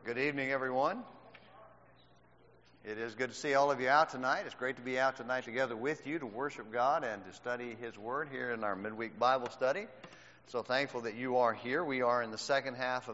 Good evening, everyone. It is good to see all of you out tonight. It's great to be out tonight together with you to worship God and to study His Word here in our midweek Bible study. So thankful that you are here. We are in the second half of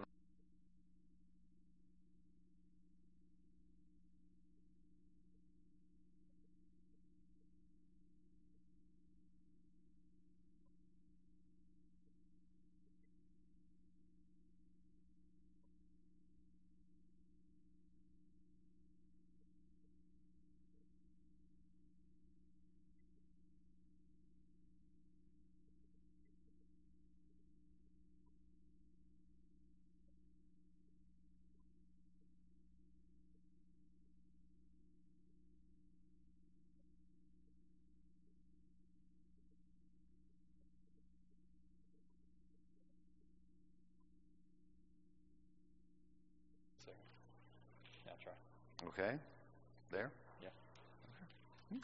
Yeah, try. Okay. There? Yeah. Okay.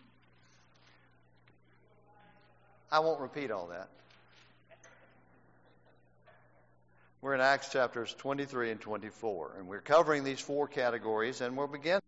I won't repeat all that. We're in Acts chapters 23 and 24, and we're covering these four categories, and we'll begin.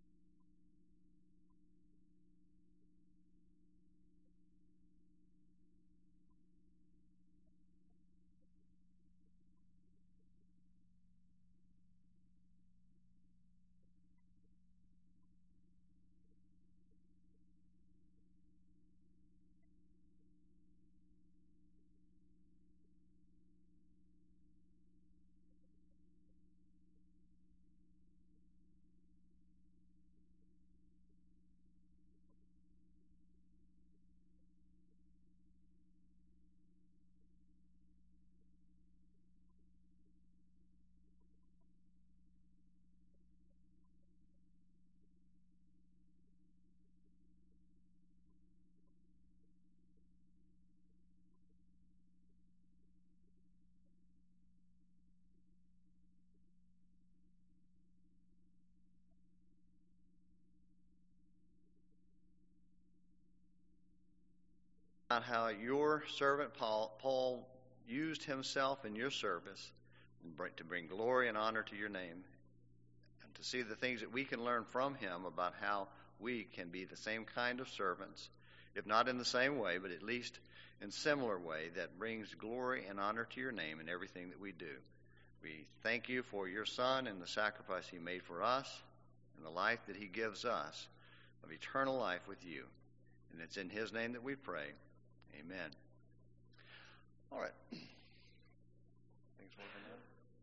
About how your servant Paul used himself in your service to bring glory and honor to your name, and to see the things that we can learn from him about how we can be the same kind of servants, if not in the same way, but at least in similar way that brings glory and honor to your name in everything that we do. We thank you for your Son and the sacrifice he made for us and the life that he gives us of eternal life with you. And it's in his name that we pray. Amen. All right. Things working out?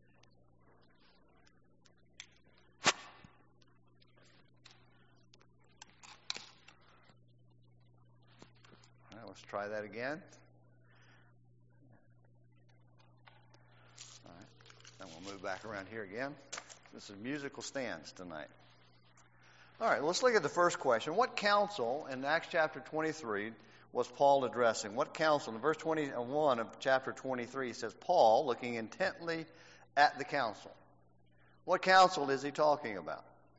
All right, let's try that again. All right. Then we'll move back around here again. This is musical stands tonight. All right, let's look at the first question. What counsel in Acts chapter 23 was Paul addressing? What counsel? In verse 21 of chapter 23, it says, Paul, looking intently at the council. What council is he talking about?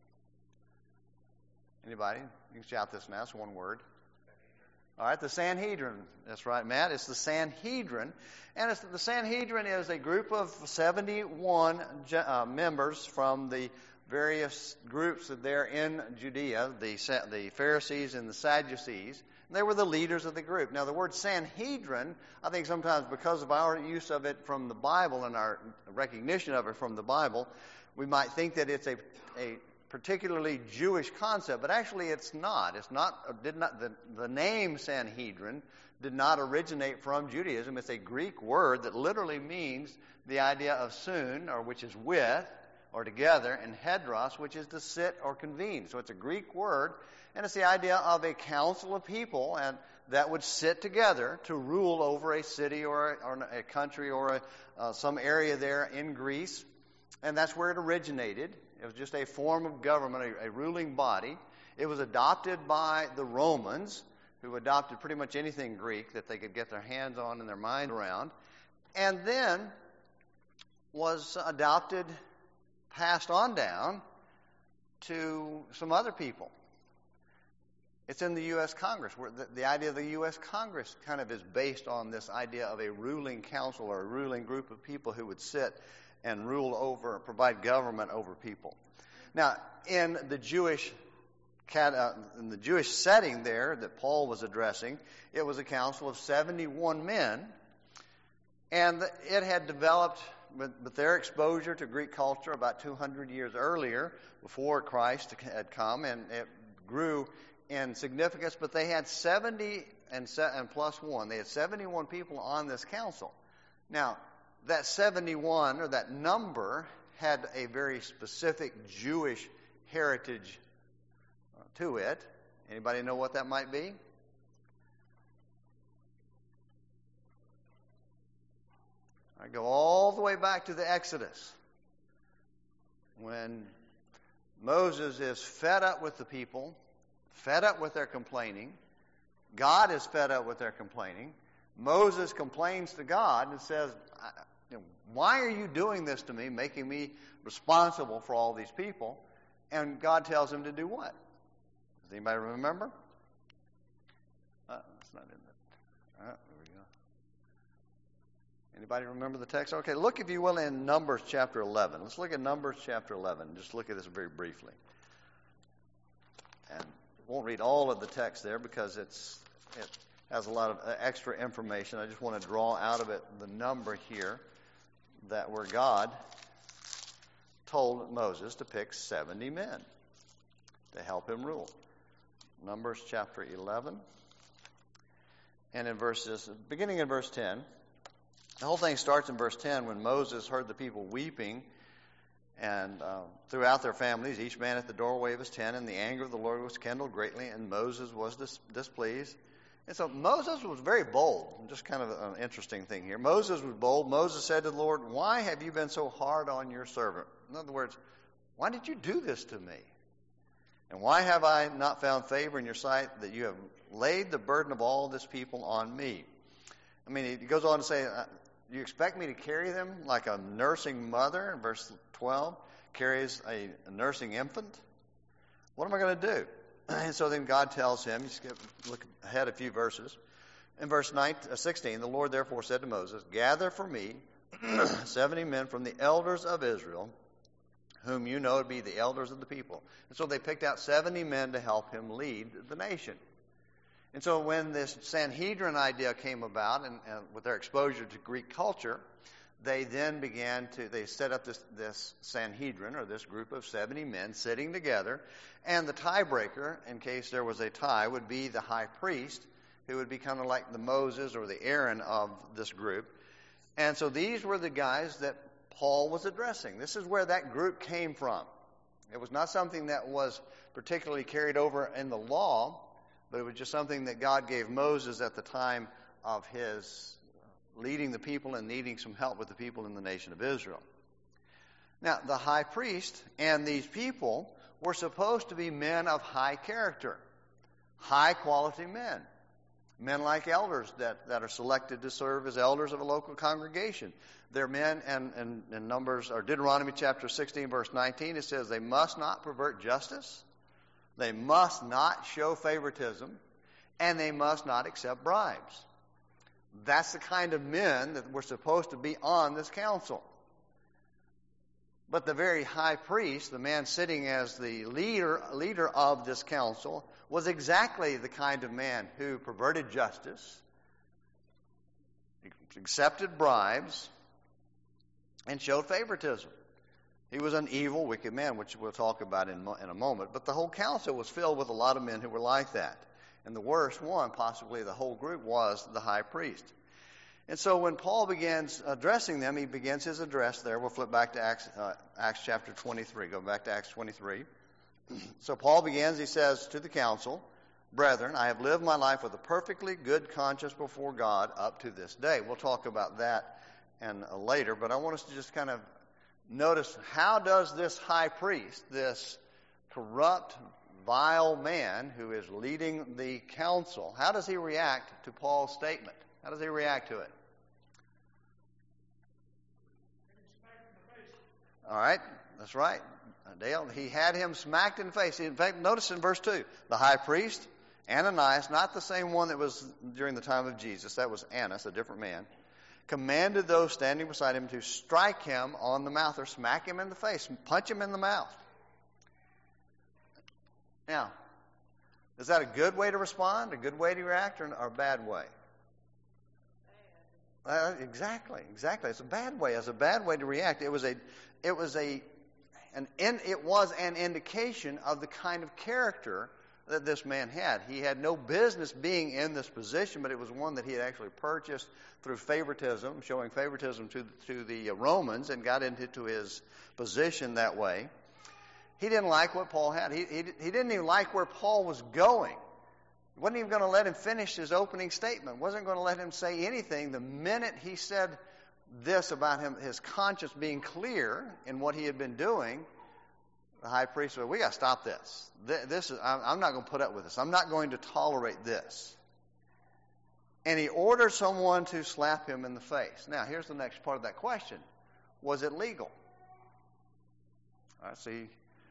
Anybody? You can shout this now. It's one word. All right, the Sanhedrin. That's right, Matt. It's the Sanhedrin. And the Sanhedrin is a group of 71 members from the various groups that there in Judea, the Pharisees and the Sadducees. They were the leaders of the group. Now, the word Sanhedrin, I think sometimes because of our use of it from the Bible and our recognition of it from the Bible, we might think that it's a particularly Jewish concept, but actually it's not. The name Sanhedrin did not originate from Judaism. It's a Greek word that literally means the idea of soon, or which is with, or together, and hedros, which is to sit or convene. So it's a Greek word, and it's the idea of a council of people and that would sit together to rule over a city or a country or some area there in Greece. And that's where it originated. It was just a form of government, a ruling body. It was adopted by the Romans, who adopted pretty much anything Greek that they could get their hands on and their mind around, and then was adopted, passed on down to some other people. It's in the U.S. Congress, where the idea of the U.S. Congress kind of is based on this idea of a ruling council or a ruling group of people who would sit and provide government over people. Now, in the Jewish setting there that Paul was addressing, it was a council of 71 men, and it had developed with their exposure to Greek culture about 200 years earlier, before Christ had come, and it grew in significance. But they had 70 and plus one. They had 71 people on this council. Now, that 71, or that number, had a very specific Jewish heritage to it. Anybody know what that might be? I go all the way back to the Exodus, when Moses is fed up with the people, fed up with their complaining. God is fed up with their complaining. Moses complains to God and says, why are you doing this to me, making me responsible for all these people? And God tells him to do what? Does anybody remember? That's not in it. There we go. Anybody remember the text? Okay, look, if you will, in Numbers chapter 11. Let's look at Numbers chapter 11. Just look at this very briefly. And won't read all of the text there because it has a lot of extra information. I just want to draw out of it the number here where God told Moses to pick 70 men to help him rule. Numbers chapter 11. And beginning in verse 10, the whole thing starts in verse 10 when Moses heard the people weeping and throughout their families, each man at the doorway of his tent, and the anger of the Lord was kindled greatly, and Moses was displeased. And so Moses was very bold. Just kind of an interesting thing here. Moses was bold. Moses said to the Lord, why have you been so hard on your servant? In other words, why did you do this to me? And why have I not found favor in your sight that you have laid the burden of all this people on me? I mean, he goes on to say, do you expect me to carry them like a nursing mother, in verse 12, carries a nursing infant? What am I going to do? And so then God tells him, look ahead a few verses. In verse 16, the Lord therefore said to Moses, gather for me 70 men from the elders of Israel, whom you know to be the elders of the people. And so they picked out 70 men to help him lead the nation. And so when this Sanhedrin idea came about, and with their exposure to Greek culture, they then they set up this Sanhedrin, or this group of 70 men sitting together, and the tiebreaker, in case there was a tie, would be the high priest, who would be kind of like the Moses or the Aaron of this group. And so these were the guys that Paul was addressing. This is where that group came from. It was not something that was particularly carried over in the law, but it was just something that God gave Moses at the time of his leading the people and needing some help with the people in the nation of Israel. Now, the high priest and these people were supposed to be men of high character, high-quality men. Men like elders that are selected to serve as elders of a local congregation. They're men, and in Numbers, or Deuteronomy chapter 16, verse 19, it says they must not pervert justice, they must not show favoritism, and they must not accept bribes. That's the kind of men that were supposed to be on this council. But the very high priest, the man sitting as the leader of this council, was exactly the kind of man who perverted justice, accepted bribes, and showed favoritism. He was an evil, wicked man, which we'll talk about in a moment. But the whole council was filled with a lot of men who were like that. And the worst one, possibly the whole group, was the high priest. And so when Paul begins addressing them, he begins his address there. We'll flip back to Acts chapter 23. Go back to Acts 23. So Paul begins, he says to the council, brethren, I have lived my life with a perfectly good conscience before God up to this day. We'll talk about that later, but I want us to just kind of notice, how does this high priest, this corrupt, vile man who is leading the council, how does he react to Paul's statement? How does he react to it? All right, that's right. Dale, he had him smacked in the face. In fact, notice in verse 2, the high priest, Ananias, not the same one that was during the time of Jesus, that was Annas, a different man, commanded those standing beside him to strike him on the mouth, or smack him in the face, punch him in the mouth. Now, is that a good way to respond, a good way to react, or a bad way? Exactly. It's a bad way. It's a bad way to react. It was an indication of the kind of character that this man had. He had no business being in this position, but it was one that he had actually purchased through favoritism, showing favoritism to the Romans, and got into his position that way. He didn't like what Paul had. He didn't even like where Paul was going. He wasn't even going to let him finish his opening statement. Wasn't going to let him say anything. The minute he said this about his conscience being clear in what he had been doing, the high priest said, "We got to stop this. I'm not going to put up with this. I'm not going to tolerate this." And he ordered someone to slap him in the face. Now, here's the next part of that question: was it legal? I see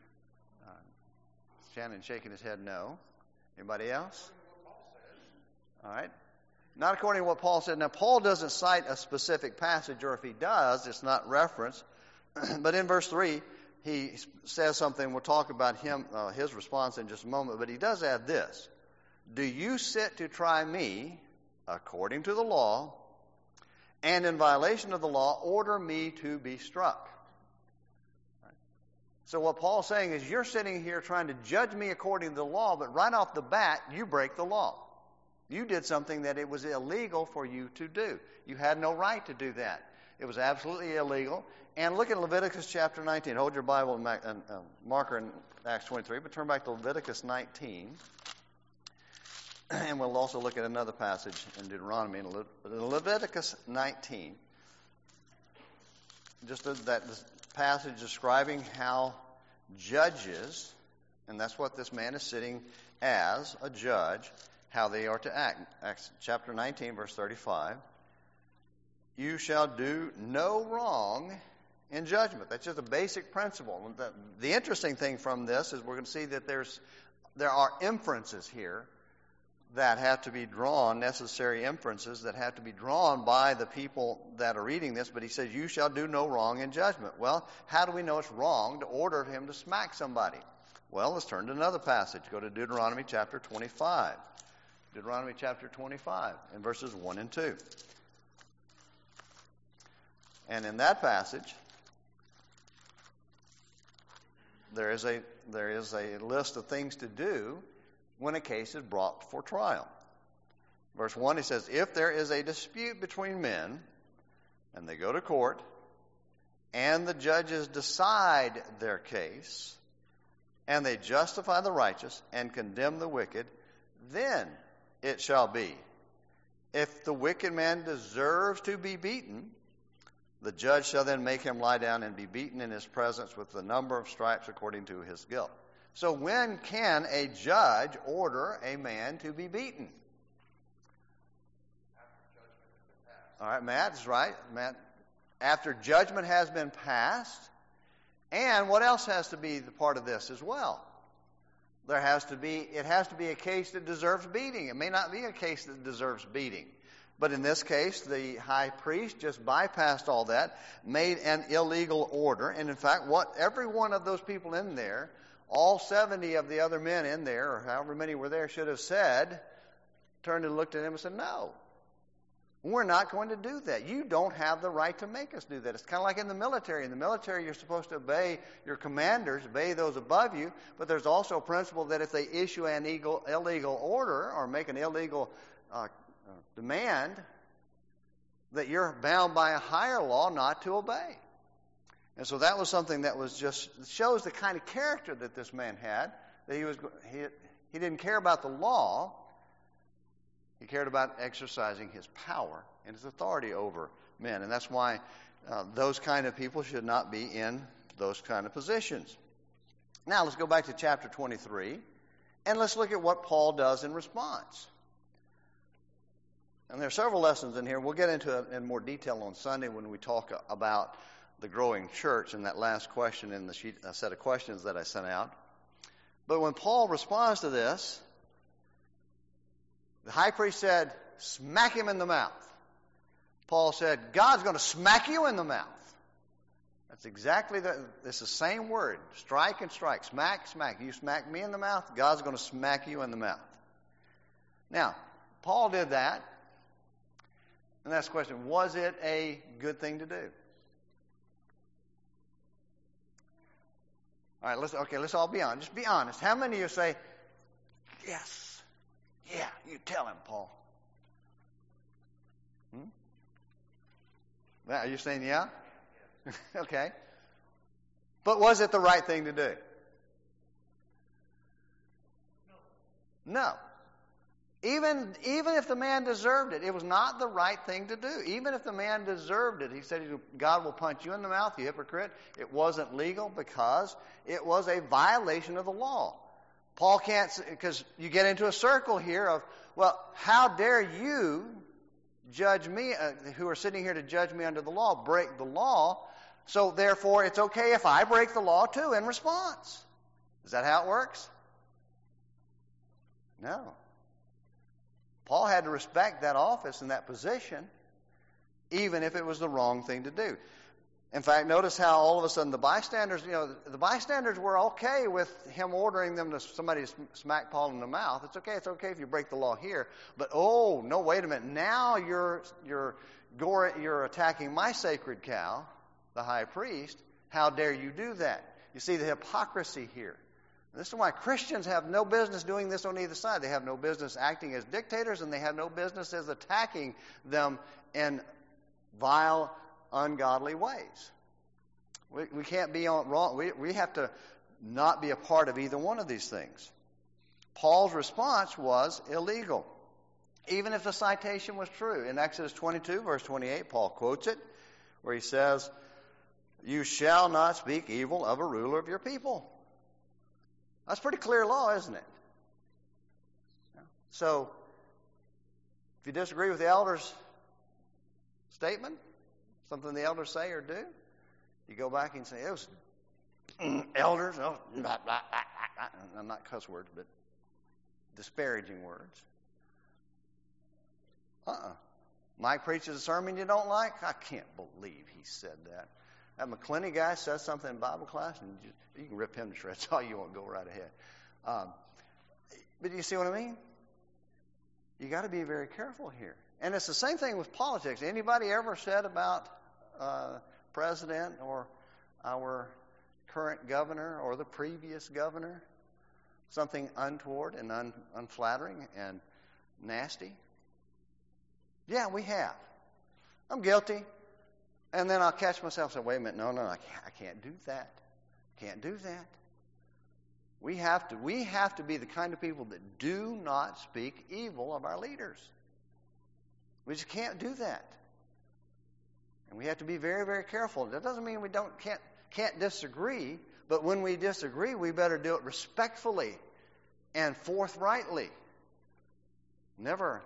Shannon shaking his head no. Anybody else? All right. Not according to what Paul said. Now, Paul doesn't cite a specific passage, or if he does, it's not referenced. But in verse 3, he says something. We'll talk about his response in just a moment. But he does add this: "Do you sit to try me according to the law, and in violation of the law order me to be struck?" So what Paul's saying is, you're sitting here trying to judge me according to the law, but right off the bat, you break the law. You did something that it was illegal for you to do. You had no right to do that. It was absolutely illegal. And look at Leviticus chapter 19. Hold your Bible and marker in Acts 23, but turn back to Leviticus 19. And we'll also look at another passage in Deuteronomy, in Leviticus 19. Just that passage describing how judges, and that's what this man is sitting as, a judge, how they are to act. Acts chapter 19, verse 35. "You shall do no wrong in judgment." That's just a basic principle. The interesting thing from this is we're going to see that there are inferences here that have to be drawn, necessary inferences that have to be drawn by the people that are reading this. But he says, "You shall do no wrong in judgment." Well, how do we know it's wrong to order him to smack somebody? Well, let's turn to another passage. Go to Deuteronomy chapter 25. Deuteronomy chapter 25 in verses 1 and 2. And in that passage, there is a list of things to do when a case is brought for trial. Verse 1, he says, "If there is a dispute between men, and they go to court, and the judges decide their case, and they justify the righteous and condemn the wicked, then it shall be, if the wicked man deserves to be beaten, the judge shall then make him lie down and be beaten in his presence with the number of stripes according to his guilt." So when can a judge order a man to be beaten? All right, Matt is right. Matt, after judgment has been passed. And what else has to be the part of this as well? It has to be a case that deserves beating. It may not be a case that deserves beating. But in this case, the high priest just bypassed all that, made an illegal order. And in fact, what every one of those people in there, all 70 of the other men in there, or however many were there, should have said, turned and looked at him and said, "No, we're not going to do that. You don't have the right to make us do that." It's kind of like in the military. In the military, you're supposed to obey your commanders, obey those above you, but there's also a principle that if they issue an illegal order or make an illegal demand, that you're bound by a higher law not to obey. And so that was something that was just shows the kind of character that this man had. That he didn't care about the law. He cared about exercising his power and his authority over men. And that's why those kind of people should not be in those kind of positions. Now let's go back to chapter 23 and let's look at what Paul does in response. And there are several lessons in here. We'll get into it in more detail on Sunday when we talk about the growing church and that last question in the sheet, a set of questions that I sent out. But when Paul responds to this, the high priest said, "Smack him in the mouth." Paul said, God's going to smack you in the mouth. That's exactly it's the same word. Strike and strike. Smack, smack. You smack me in the mouth, God's going to smack you in the mouth. Now, Paul did that. And that's the question, was it a good thing to do? All right, let's all be honest. Just be honest. How many of you say, yes, yeah, you tell him, Paul? Are you saying yeah? Okay. But was it the right thing to do? No. Even if the man deserved it, it was not the right thing to do. Even if the man deserved it, he said, God will punch you in the mouth, you hypocrite. It wasn't legal because it was a violation of the law. Paul can't, because you get into a circle here of, well, how dare you judge me, who are sitting here to judge me under the law, break the law, so therefore it's okay if I break the law too in response. Is that how it works? No. Paul had to respect that office and that position, even if it was the wrong thing to do. In fact, notice how all of a sudden the bystanders were okay with him ordering somebody to smack Paul in the mouth. It's okay if you break the law here. But oh, no, wait a minute. Now you're attacking my sacred cow, the high priest. How dare you do that? You see the hypocrisy here. This is why Christians have no business doing this on either side. They have no business acting as dictators, and they have no business as attacking them in vile, ungodly ways. We can't be wrong. We have to not be a part of either one of these things. Paul's response was illegal, even if the citation was true. In Exodus 22, verse 28, Paul quotes it, where he says, "You shall not speak evil of a ruler of your people." That's pretty clear law, isn't it? So, if you disagree with the elder's statement, something the elders say or do, you go back and say, it was elders, not cuss words, but disparaging words. Mike preaches a sermon you don't like? I can't believe he said that. That McClenny guy says something in Bible class, and you can rip him to shreds all you want. Go right ahead. But you see what I mean? You got to be very careful here. And it's the same thing with politics. Anybody ever said about president or our current governor or the previous governor something untoward and unflattering and nasty? Yeah, we have. I'm guilty. And then I'll catch myself and say, wait a minute, no, I can't do that. Can't do that. We have to be the kind of people that do not speak evil of our leaders. We just can't do that. And we have to be very, very careful. That doesn't mean we can't disagree, but when we disagree, we better do it respectfully and forthrightly. Never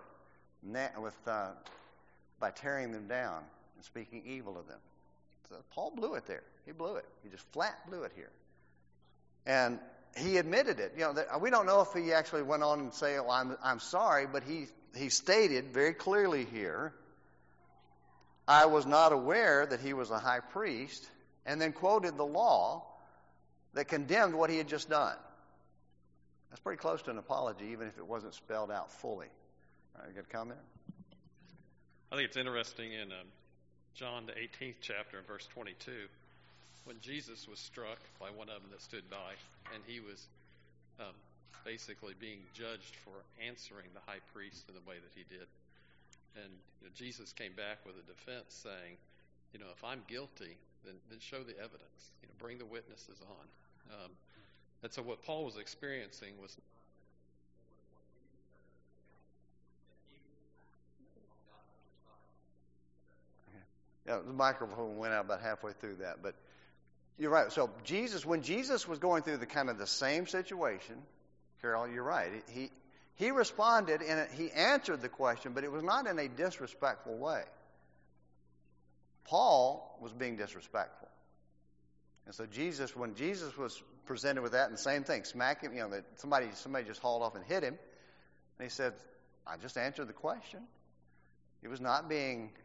by tearing them down and speaking evil of them. So Paul blew it there. He blew it. He just flat blew it here. And he admitted it. We don't know if he actually went on and say, "Oh, I'm sorry," but he stated very clearly here, "I was not aware that he was a high priest," and then quoted the law that condemned what he had just done. That's pretty close to an apology, even if it wasn't spelled out fully. All right, you got a comment? I think it's interesting in John, the 18th chapter, verse 22, when Jesus was struck by one of them that stood by, and he was basically being judged for answering the high priest in the way that he did. And Jesus came back with a defense saying, if I'm guilty, then show the evidence. Bring the witnesses on. And so what Paul was experiencing was the microphone went out about halfway through that, but you're right. So when Jesus was going through the same situation, Carol, you're right. He responded and he answered the question, but it was not in a disrespectful way. Paul was being disrespectful. And so when Jesus was presented with that, and the same thing, smack him, that somebody just hauled off and hit him, and he said, "I just answered the question." He was not being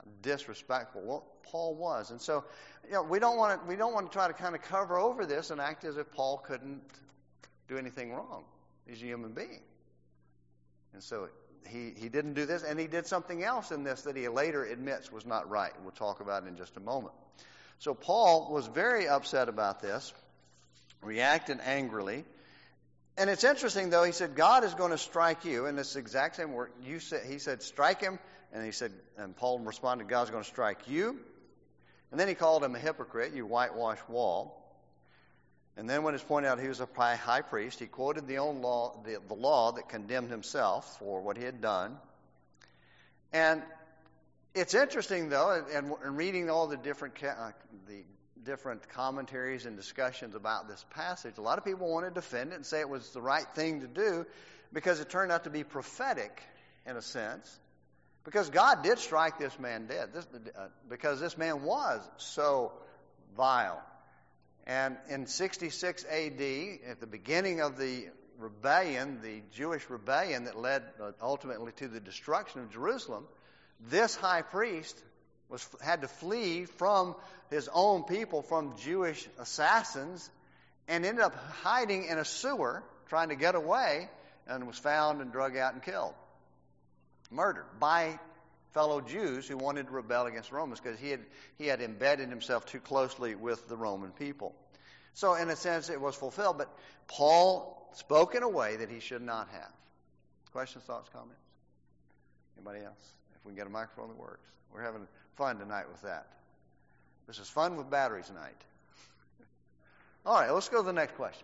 disrespectful. Well, Paul was. And so, we don't want to try to kind of cover over this and act as if Paul couldn't do anything wrong. He's a human being. And so he didn't do this, and he did something else in this that he later admits was not right. We'll talk about it in just a moment. So Paul was very upset about this, reacted angrily. And it's interesting, though, he said, God is going to strike you. And it's the exact same word. He said, strike him. And Paul responded, God's going to strike you. And then he called him a hypocrite, you whitewashed wall. And then when it's pointed out he was a high priest, he quoted the law that condemned himself for what he had done. And it's interesting, though, and reading all the different commentaries and discussions about this passage, a lot of people want to defend it and say it was the right thing to do because it turned out to be prophetic in a sense. Because God did strike this man dead, because this man was so vile. And in 66 A.D., at the beginning of the rebellion, the Jewish rebellion that led ultimately to the destruction of Jerusalem, this high priest had to flee from his own people, from Jewish assassins, and ended up hiding in a sewer, trying to get away, and was found and drug out and killed. Murdered by fellow Jews who wanted to rebel against the Romans because he had embedded himself too closely with the Roman people. So in a sense it was fulfilled, but Paul spoke in a way that he should not have. Questions, thoughts, comments? Anybody else? If we can get a microphone that works. We're having fun tonight with that. This is fun with batteries tonight. All right, let's go to the next question.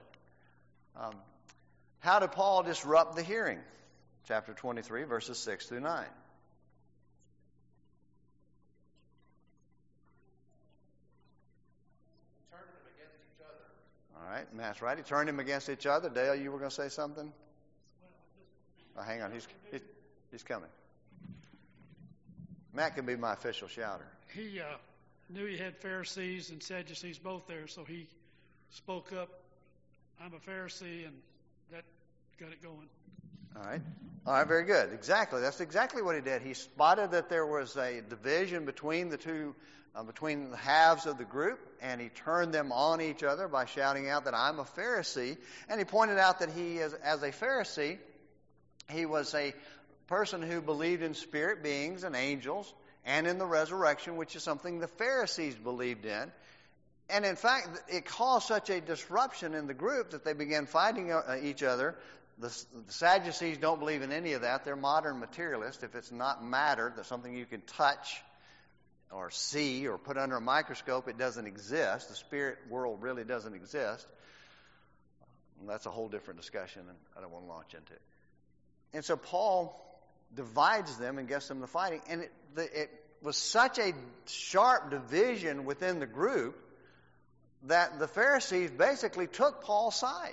How did Paul disrupt the hearing? Chapter 23, verses 6 through 9. All right, Matt's right. He turned him against each other. Dale, you were going to say something? Oh, hang on. He's coming. Matt can be my official shouter. He knew he had Pharisees and Sadducees both there, so he spoke up, I'm a Pharisee, and that got it going. All right, very good. Exactly. That's exactly what he did. He spotted that there was a division between the two, between the halves of the group, and he turned them on each other by shouting out that I'm a Pharisee. And he pointed out that he, as a Pharisee, he was a person who believed in spirit beings and angels and in the resurrection, which is something the Pharisees believed in. And in fact, it caused such a disruption in the group that they began fighting each other. The Sadducees don't believe in any of that. They're modern materialists. If it's not matter, that's something you can touch or see or put under a microscope, it doesn't exist. The spirit world really doesn't exist. And that's a whole different discussion, and I don't want to launch into it. And so Paul divides them and gets them to fighting. And it was such a sharp division within the group that the Pharisees basically took Paul's side.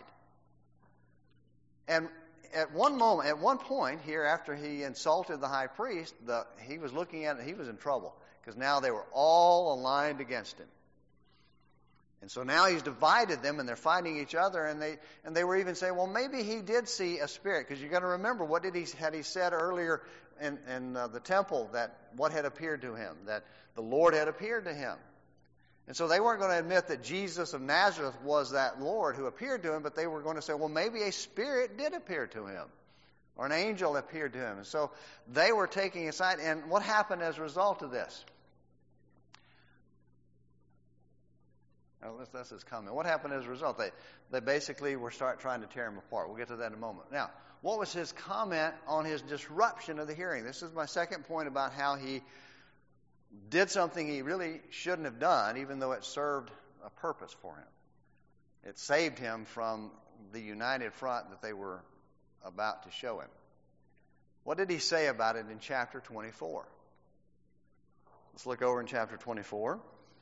And at one point here, after he insulted the high priest, he was looking at it, he was in trouble, because now they were all aligned against him. And so now he's divided them, and they're fighting each other, and they were even saying, well, maybe he did see a spirit, because you got to remember, what had he said earlier in the temple, that what had appeared to him, that the Lord had appeared to him. And so they weren't going to admit that Jesus of Nazareth was that Lord who appeared to him, but they were going to say, well, maybe a spirit did appear to him, or an angel appeared to him. And so they were taking a side. And what happened as a result of this? Now, that's his comment. What happened as a result? They basically were trying to tear him apart. We'll get to that in a moment. Now, what was his comment on his disruption of the hearing? This is my second point about how he did something he really shouldn't have done, even though it served a purpose for him. It saved him from the united front that they were about to show him. What did he say about it in chapter 24? Let's look over in chapter 24.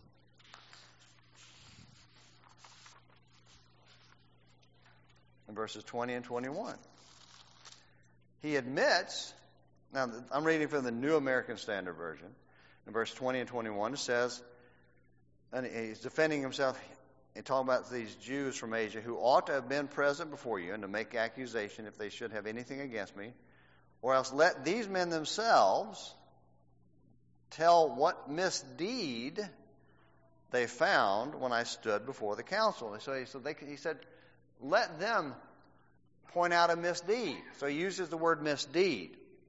In verses 20 and 21. He admits, now I'm reading from the New American Standard Version. In verse 20 and 21, it says, and he's defending himself and talking about these Jews from Asia who ought to have been present before you and to make accusation if they should have anything against me, or else let these men themselves tell what misdeed they found when I stood before the council. He said, let them point out a misdeed. So he uses the word misdeed.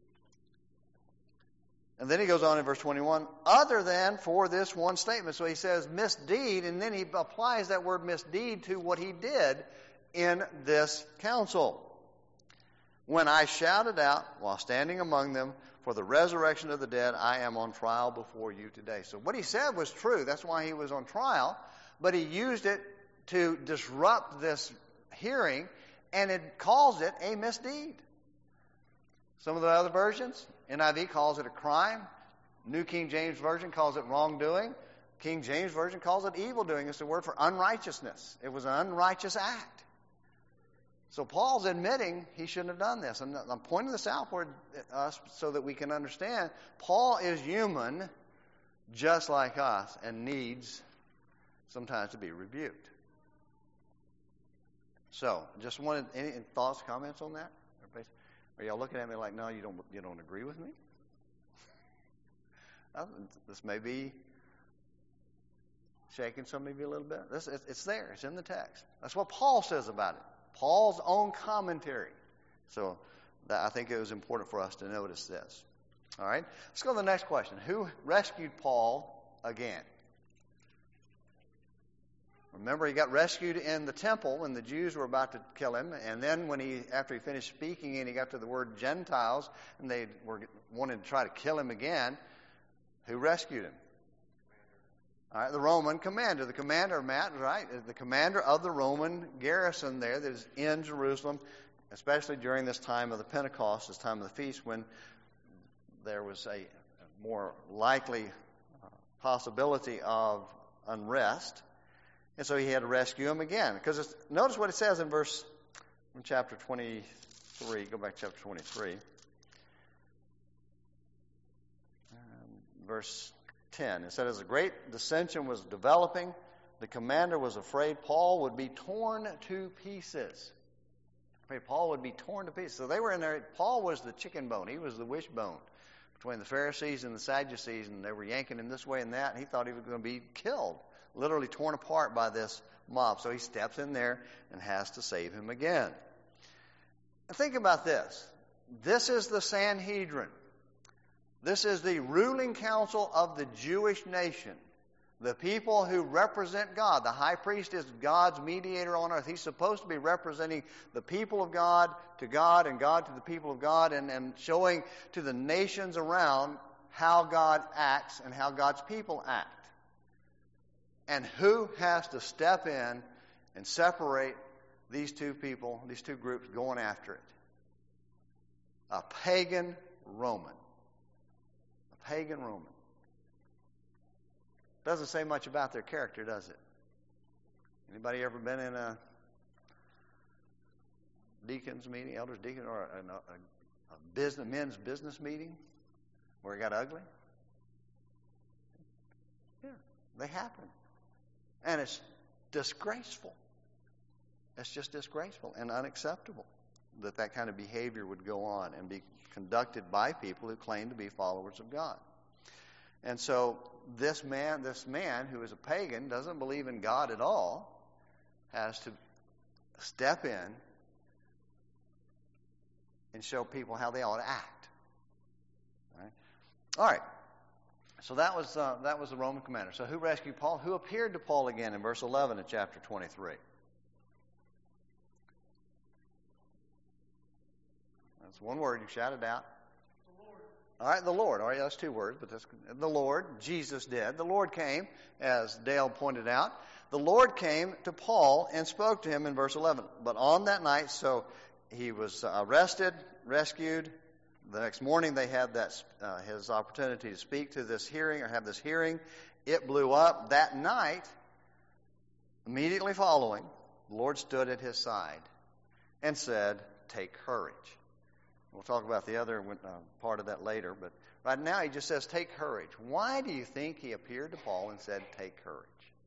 And then he goes on in verse 21, other than for this one statement. So he says misdeed, and then he applies that word misdeed to what he did in this council. When I shouted out while standing among them for the resurrection of the dead, I am on trial before you today. So what he said was true. That's why he was on trial. But he used it to disrupt this hearing, and it calls it a misdeed. Some of the other versions, NIV calls it a crime. New King James Version calls it wrongdoing. King James Version calls it evildoing. It's the word for unrighteousness. It was an unrighteous act. So Paul's admitting he shouldn't have done this. And I'm pointing this out for us so that we can understand Paul is human just like us and needs sometimes to be rebuked. So, just wanted any thoughts, comments on that? Are y'all looking at me like, no, you don't agree with me? This may be shaking some of you a little bit. It's there. It's in the text. That's what Paul says about it. Paul's own commentary. So I think it was important for us to notice this. All right. Let's go to the next question. Who rescued Paul again? Remember, he got rescued in the temple when the Jews were about to kill him. And then after he finished speaking and he got to the word Gentiles, and they wanted to try to kill him again, who rescued him? All right, the Roman commander. The commander, Matt, right? The commander of the Roman garrison there that is in Jerusalem, especially during this time of the Pentecost, this time of the feast, when there was a more likely possibility of unrest. And so he had to rescue him again. Because notice what it says in chapter 23. Go back to chapter 23. Verse 10. It said, as a great dissension was developing, the commander was afraid Paul would be torn to pieces. Paul would be torn to pieces. So they were in there. Paul was the chicken bone. He was the wishbone between the Pharisees and the Sadducees, and they were yanking him this way and that, and he thought he was going to be killed, literally torn apart by this mob. So he steps in there and has to save him again. And think about this. This is the Sanhedrin. This is the ruling council of the Jewish nation. The people who represent God. The high priest is God's mediator on earth. He's supposed to be representing the people of God to God and God to the people of God, and showing to the nations around how God acts and how God's people act. And who has to step in and separate these two people, these two groups going after it? A pagan Roman. A pagan Roman. Doesn't say much about their character, does it? Anybody ever been in a deacon's meeting, elders deacon, or a men's business meeting where it got ugly? Yeah, they happen. And it's disgraceful. It's just disgraceful and unacceptable that kind of behavior would go on and be conducted by people who claim to be followers of God. And so this man who is a pagan, doesn't believe in God at all, has to step in and show people how they ought to act. All right. So that was the Roman commander. So who rescued Paul? Who appeared to Paul again in verse 11 of chapter 23? That's one word. You shout it out. All right, the Lord. All right, that's two words, but that's the Lord. Jesus did. The Lord came, as Dale pointed out. The Lord came to Paul and spoke to him in verse 11. But on that night, so he was arrested, rescued. The next morning, they had his opportunity to speak to this hearing or have this hearing. It blew up. That night, immediately following, the Lord stood at his side and said, "Take courage." We'll talk about the other part of that later, but right now he just says, "Take courage." Why do you think he appeared to Paul and said, "Take courage"?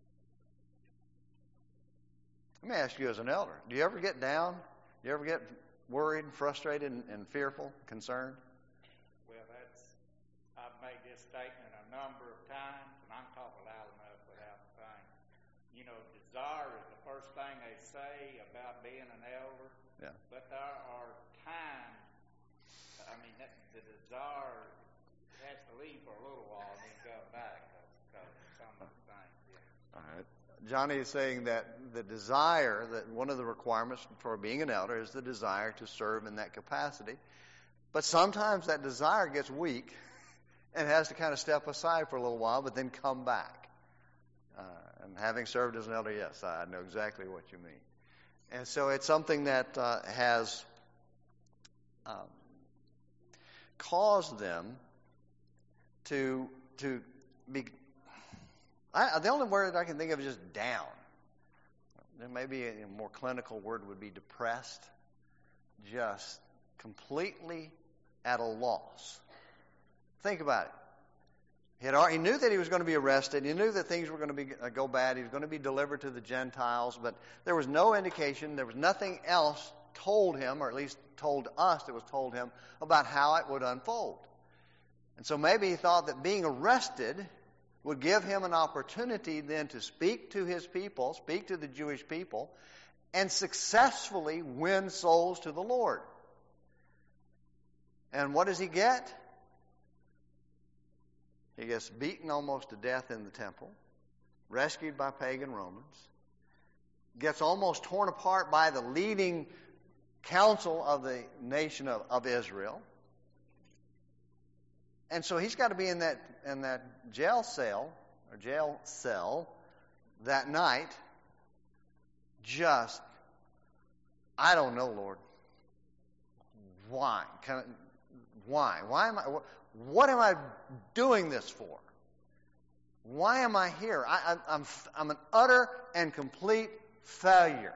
Let me ask you as an elder, do you ever get down? Do you ever get worried, frustrated, and fearful, concerned? Well, I've made this statement a number of times, and I can talk loud enough without the thing. You know, desire is the first thing they say about being an elder. Yeah. But there are times, I mean, the desire has to leave for a little while and then come back because of some of the things. Yeah. All right. Johnny is saying that the desire, that one of the requirements for being an elder is the desire to serve in that capacity. But sometimes that desire gets weak and has to kind of step aside for a little while, but then come back. And having served as an elder, yes, I know exactly what you mean. And so it's something that has caused them to be. The only word I can think of is just down. There may be a more clinical word would be depressed, just completely at a loss. Think about it. He knew that he was going to be arrested. He knew that things were going to go bad. He was going to be delivered to the Gentiles, but there was no indication. There was nothing else told him, or at least told us that was told him, about how it would unfold. And so maybe he thought that being arrested would give him an opportunity then to speak to his people, speak to the Jewish people, and successfully win souls to the Lord. And what does he get? He gets beaten almost to death in the temple, rescued by pagan Romans, gets almost torn apart by the leading council of the nation of Israel. And so he's got to be in that jail cell that night. Just, I don't know, Lord. Why? Why? What am I doing this for? Why am I here? I'm an utter and complete failure.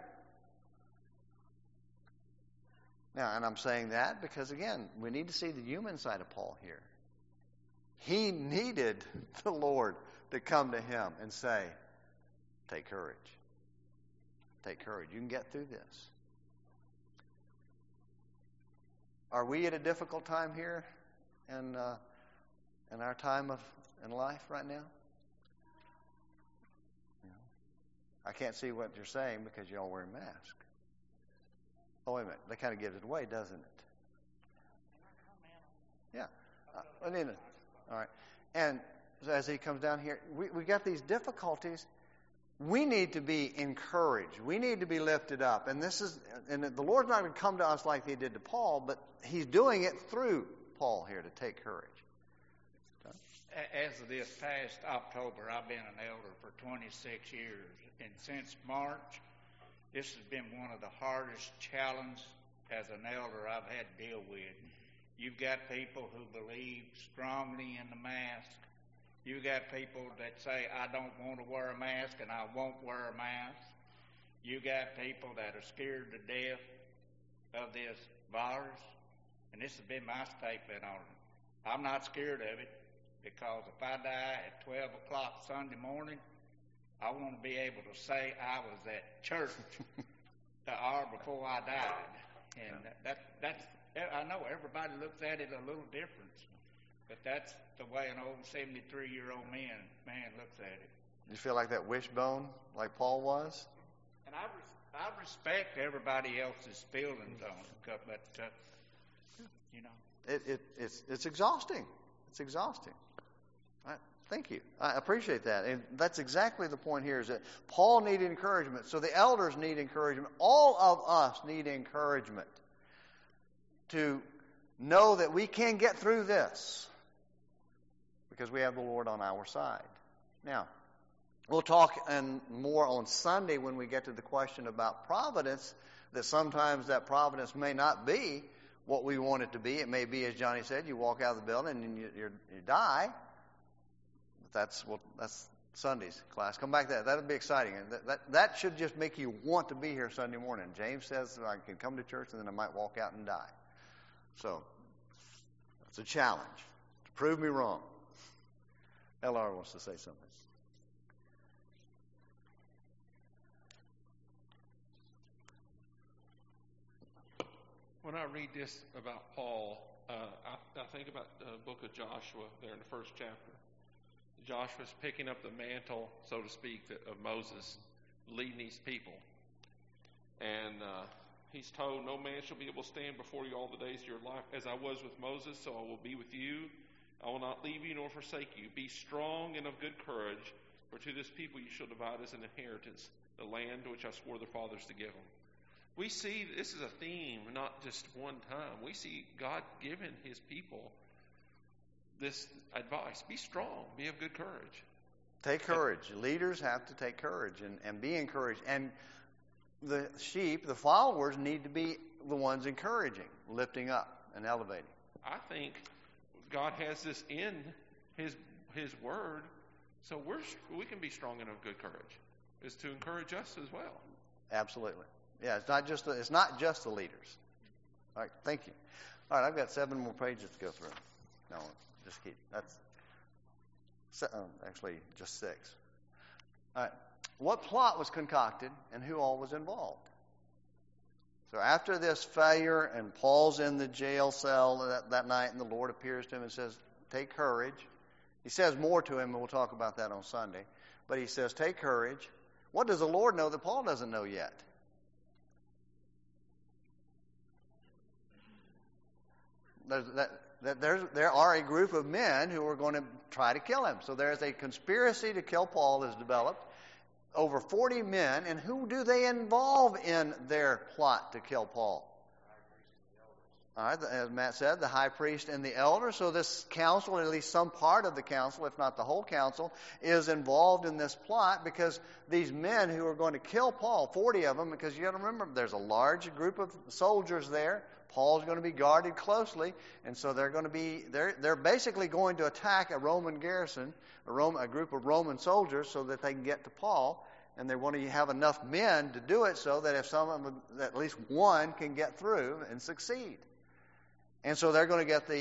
Now, and I'm saying that because, again, we need to see the human side of Paul here. He needed the Lord to come to him and say, take courage. Take courage. You can get through this. Are we at a difficult time here in our time in life right now? I can't see what you're saying because you all wear a mask. Oh, wait a minute. That kind of gives it away, doesn't it? Yeah. All right. And so as he comes down here, we got these difficulties. We need to be encouraged. We need to be lifted up. And the Lord's not going to come to us like he did to Paul, but he's doing it through Paul here to take courage. As of this past October, I've been an elder for 26 years. And since March, this has been one of the hardest challenges as an elder I've had to deal with. You've got people who believe strongly in the mask. You've got people that say, I don't want to wear a mask and I won't wear a mask. You've got people that are scared to death of this virus. And this has been my statement on it. I'm not scared of it because if I die at 12 o'clock Sunday morning, I want to be able to say I was at church the hour before I died. And that's I know everybody looks at it a little different, but that's the way an old 73-year-old man looks at it. You feel like that wishbone, like Paul was? And I respect everybody else's feelings on it, but you know, it's exhausting. It's exhausting. Thank you. I appreciate that. And that's exactly the point here, is that Paul needed encouragement. So the elders need encouragement. All of us need encouragement to know that we can get through this because we have the Lord on our side. Now, we'll talk more on Sunday when we get to the question about providence, that sometimes that providence may not be what we want it to be. It may be, as Johnny said, you walk out of the building and you die. That's Sunday's class. Come back to that. That'll be exciting. And that should just make you want to be here Sunday morning. James says I can come to church and then I might walk out and die. So it's a challenge to prove me wrong. LR wants to say something. When I read this about Paul, I think about the book of Joshua there in the first chapter. Joshua's picking up the mantle, so to speak, of Moses, leading these people. And he's told, no man shall be able to stand before you all the days of your life. As I was with Moses, so I will be with you. I will not leave you nor forsake you. Be strong and of good courage, for to this people you shall divide as an inheritance the land which I swore their fathers to give them. We see this is a theme, not just one time. We see God giving his people this advice. Be strong. Be of good courage. Take courage. Leaders have to take courage and be encouraged. And the sheep, the followers, need to be the ones encouraging, lifting up, and elevating. I think God has this in his word, so we can be strong and of good courage. Is to encourage us as well. Absolutely. Yeah, it's not just the leaders. All right, thank you. All right, I've got 7 more pages to go through. No, just keep. That's actually just 6. All right. What plot was concocted and who all was involved? So after this failure, and Paul's in the jail cell that night, and the Lord appears to him and says, take courage. He says more to him, and we'll talk about that on Sunday. But he says, take courage. What does the Lord know that Paul doesn't know yet? There are a group of men who are going to try to kill him. So there's a conspiracy to kill Paul has developed. Over 40 men, and who do they involve in their plot to kill Paul? All right, as Matt said, the high priest and the elders. So this council, at least some part of the council, if not the whole council, is involved in this plot because these men who are going to kill Paul, 40 of them, because you got to remember, there's a large group of soldiers there. Paul's going to be guarded closely, and so they're basically going to attack a Roman garrison, a group of Roman soldiers, so that they can get to Paul. And they want to have enough men to do it so that if some of them, at least one, can get through and succeed. And so they're going to get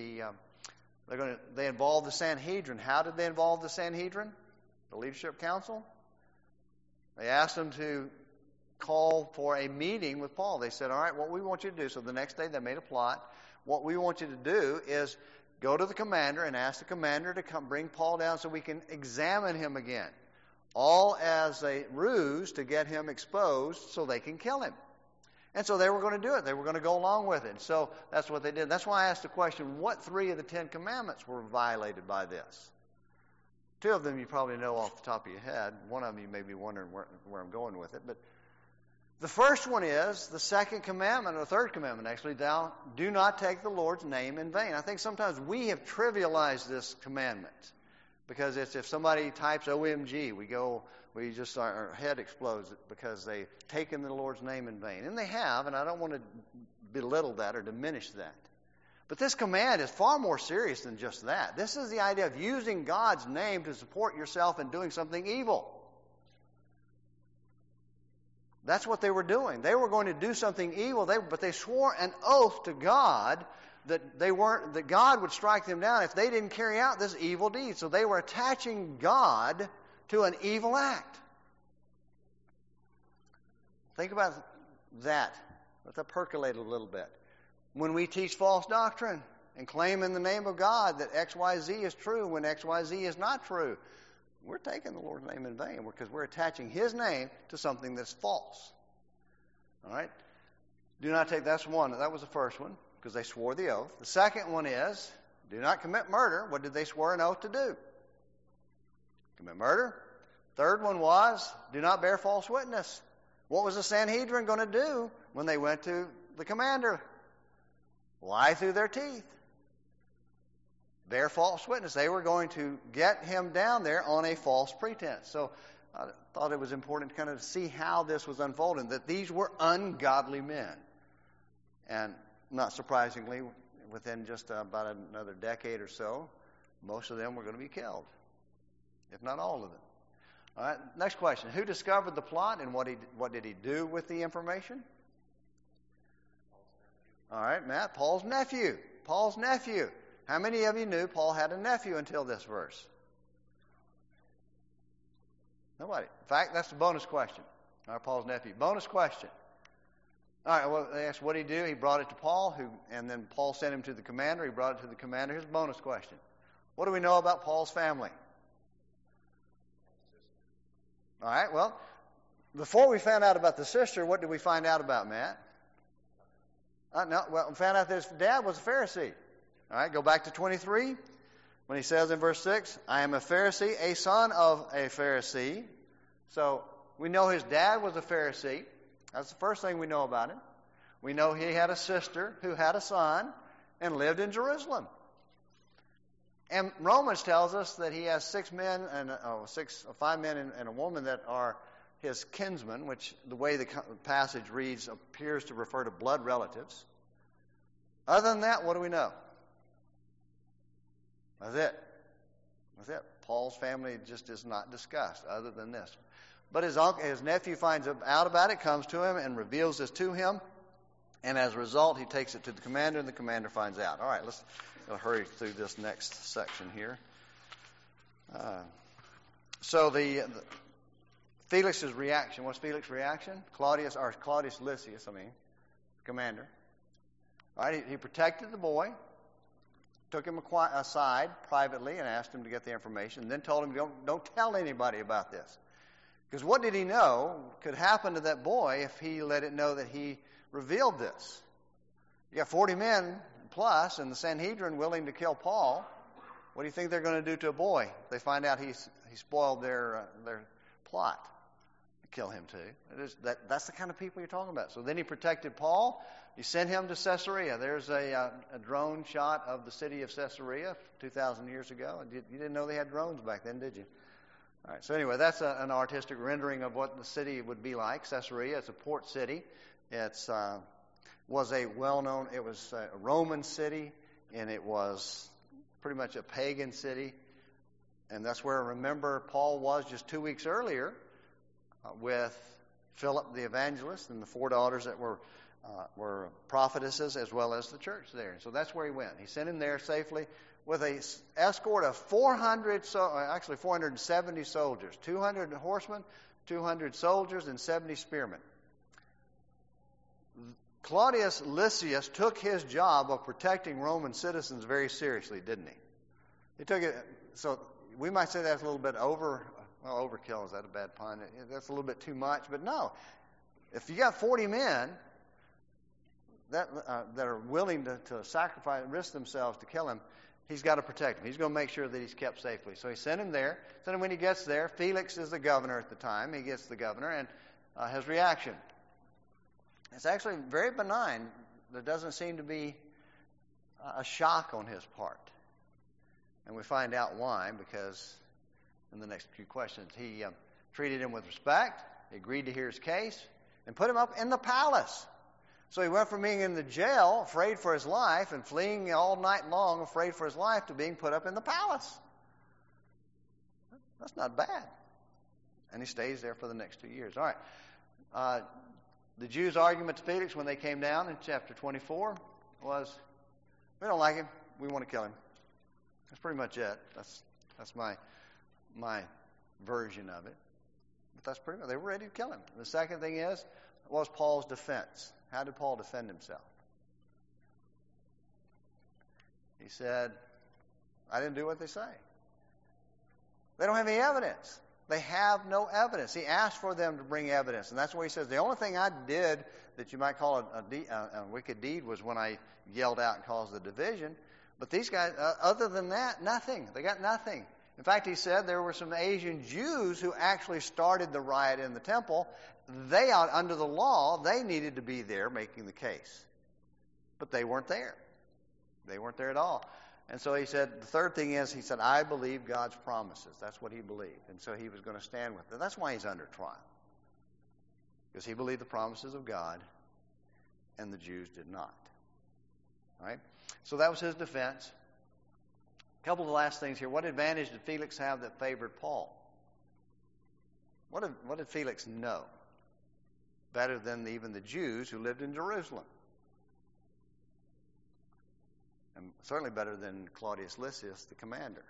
they involve the Sanhedrin. How did they involve the Sanhedrin? The leadership council? They asked them to call for a meeting with Paul. They said, all right, what we want you to do. So the next day they made a plot. What we want you to do is go to the commander and ask the commander to come bring Paul down so we can examine him again. All as a ruse to get him exposed so they can kill him. And so they were going to do it. They were going to go along with it. So that's what they did. That's why I asked the question, what 3 of the 10 commandments were violated by this? 2 of them you probably know off the top of your head. One of them you may be wondering where I'm going with it. But the first one is the second commandment, or the third commandment actually, thou do not take the Lord's name in vain. I think sometimes we have trivialized this commandment because it's if somebody types OMG, our head explodes because they've taken the Lord's name in vain. And they have, and I don't want to belittle that or diminish that. But this command is far more serious than just that. This is the idea of using God's name to support yourself in doing something evil. That's what they were doing. They were going to do something evil, but they swore an oath to God that God would strike them down if they didn't carry out this evil deed. So they were attaching God to an evil act. Think about that. Let that percolate a little bit. When we teach false doctrine and claim in the name of God that XYZ is true when XYZ is not true, we're taking the Lord's name in vain because we're attaching His name to something that's false. All right? Do not take, that's one. That was the first one because they swore the oath. The second one is, do not commit murder. What did they swear an oath to do? Commit murder. Third one was, do not bear false witness. What was the Sanhedrin going to do when they went to the commander? Lie through their teeth. Bear false witness. They were going to get him down there on a false pretense. So I thought it was important to kind of see how this was unfolding, that these were ungodly men. And not surprisingly, within just about another decade or so, most of them were going to be killed, if not all of them. All right, next question. Who discovered the plot and what did he do with the information? All right, Matt, Paul's nephew. Paul's nephew. How many of you knew Paul had a nephew until this verse? Nobody. In fact, that's the bonus question. All right, Paul's nephew. Bonus question. All right, well, they asked what did he do? He brought it to Paul, and then Paul sent him to the commander. He brought it to the commander. Here's the bonus question. What do we know about Paul's family? All right, well, before we found out about the sister, what did we find out about, Matt? We found out that his dad was a Pharisee. All right, go back to 23 when he says in verse 6, I am a Pharisee, a son of a Pharisee. So we know his dad was a Pharisee. That's the first thing we know about him. We know he had a sister who had a son and lived in Jerusalem. And Romans tells us that he has 5 men and a woman that are his kinsmen, which the way the passage reads appears to refer to blood relatives. Other than that, what do we know? That's it. Paul's family just is not discussed other than this. But his nephew finds out about it, comes to him, and reveals this to him. And as a result, he takes it to the commander, and the commander finds out. All right, let's hurry through this next section here. So Felix's reaction. What's Felix's reaction? Claudius Lysias, commander. All right, he protected the boy, took him aside privately and asked him to get the information, and then told him, don't tell anybody about this. Because what did he know could happen to that boy if he let it know that he revealed this? You got 40 men plus and the Sanhedrin willing to kill Paul. What do you think they're going to do to a boy if they find out he spoiled their plot to kill him too? That's the kind of people you're talking about. So then he protected Paul. He sent him to Caesarea. There's a drone shot of the city of Caesarea 2,000 years ago. You didn't know they had drones back then, did you? All right. So anyway, that's an artistic rendering of what the city would be like. Caesarea, it's a port city. It was a well-known. It was a Roman city, and it was pretty much a pagan city. And that's where, remember, Paul was just 2 weeks earlier with Philip the evangelist and the 4 daughters that were prophetesses, as well as the church there. So that's where he went. He sent him there safely with an escort of 470 soldiers, 200 horsemen, 200 soldiers, and 70 spearmen. Claudius Lysias took his job of protecting Roman citizens very seriously, didn't he? He took it. So we might say that's a little bit overkill. Is that a bad pun? That's a little bit too much. But no, if you got 40 men that are willing to sacrifice and risk themselves to kill him, he's got to protect him. He's going to make sure that he's kept safely. So he sent him there. Then when he gets there, Felix is the governor at the time. He gets the governor, and his reaction. It's actually very benign. There doesn't seem to be a shock on his part. And we find out why, because in the next few questions, he treated him with respect, he agreed to hear his case, and put him up in the palace. So he went from being in the jail, afraid for his life, and fleeing all night long, afraid for his life, to being put up in the palace. That's not bad. And he stays there for the next 2 years. All right. The Jews' argument to Felix when they came down in chapter 24 was, we don't like him, we want to kill him. That's pretty much it. That's my version of it. But that's pretty much, they were ready to kill him. The second thing is, what was Paul's defense? How did Paul defend himself? He said, I didn't do what they say. They don't have any evidence. They have no evidence. He asked for them to bring evidence. And that's why he says, the only thing I did that you might call a wicked deed was when I yelled out and caused the division. But these guys, other than that, nothing. They got nothing. In fact, he said there were some Asian Jews who actually started the riot in the temple. They, under the law, they needed to be there making the case. But they weren't there. They weren't there at all. And so he said, the third thing is, he said, I believe God's promises. That's what he believed. And so he was going to stand with it. That's why he's under trial. Because he believed the promises of God, and the Jews did not. All right? So that was his defense. A couple of the last things here. What advantage did Felix have that favored Paul? What did Felix know better than even the Jews who lived in Jerusalem? And certainly better than Claudius Lysias, the commander.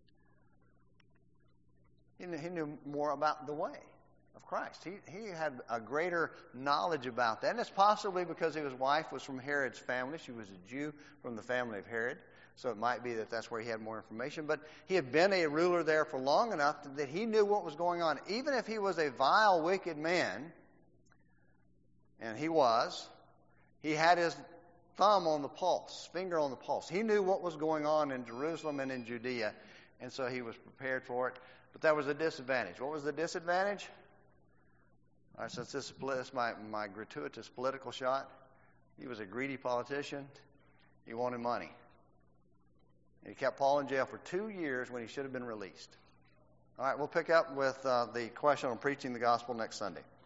He knew more about the way of Christ. He had a greater knowledge about that. And it's possibly because his wife was from Herod's family. She was a Jew from the family of Herod. So it might be that that's where he had more information. But he had been a ruler there for long enough that he knew what was going on. Even if he was a vile, wicked man, and he was, he had his thumb on the pulse, finger on the pulse. He knew what was going on in Jerusalem and in Judea, and so he was prepared for it. But that was a disadvantage. What was the disadvantage? All right, since this is my gratuitous political shot, he was a greedy politician. He wanted money. He kept Paul in jail for 2 years when he should have been released. All right, we'll pick up with the question on preaching the gospel next Sunday.